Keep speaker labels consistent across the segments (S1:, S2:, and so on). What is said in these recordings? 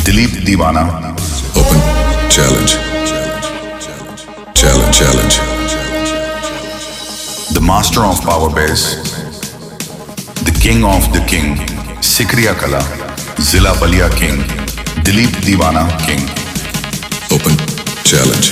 S1: Dilip Deewana
S2: open challenge challenge challenge
S1: the master of power bass the king of the king Sikariya Kala जिला बलिया king Dilip Deewana king
S2: open challenge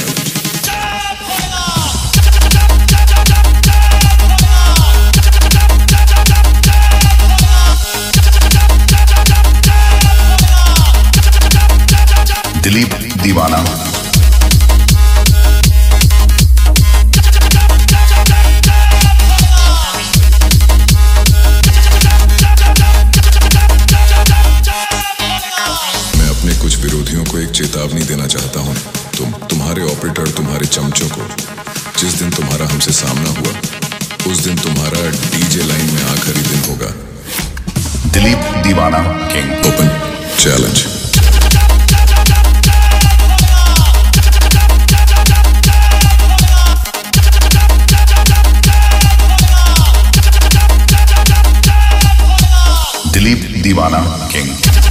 S1: Dilip दीवाना
S2: मैं अपने कुछ विरोधियों को एक चेतावनी देना चाहता हूं। तुम्हारे ऑपरेटर, तुम्हारे चमचों को जिस दिन तुम्हारा हमसे सामना हुआ उस दिन तुम्हारा डीजे लाइन में आखिरी दिन होगा।
S1: Dilip Deewana king
S2: open challenge
S1: Dilip Deewana king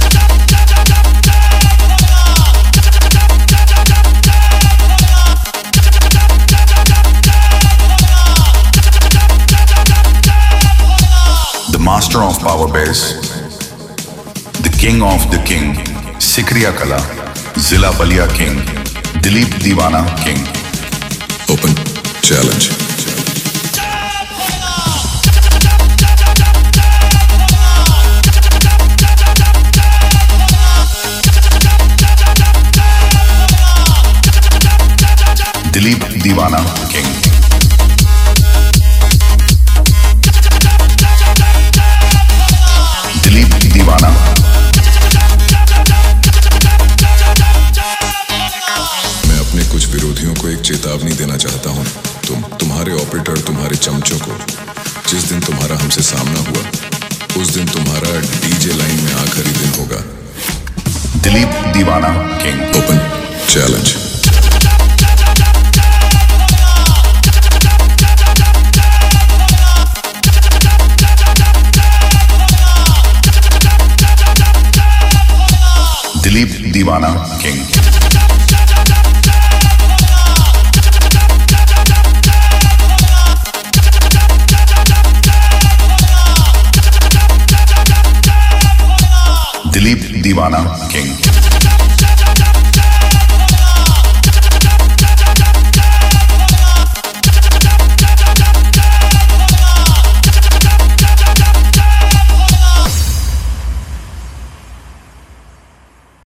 S1: the master of power bass the king of the king Sikariya Kala जिला बलिया king Dilip Deewana king
S2: open challenge
S1: Dilip Deewana king Dilip दीवाना
S2: मैं अपने कुछ विरोधियों को एक चेतावनी देना चाहता हूं। तुम्हारे ऑपरेटर, तुम्हारे चमचों को जिस दिन तुम्हारा हमसे सामना हुआ उस दिन तुम्हारा डीजे लाइन में आखिरी दिन होगा।
S1: Dilip Deewana king
S2: open challenge
S1: Dilip Deewana king Dilip Deewana king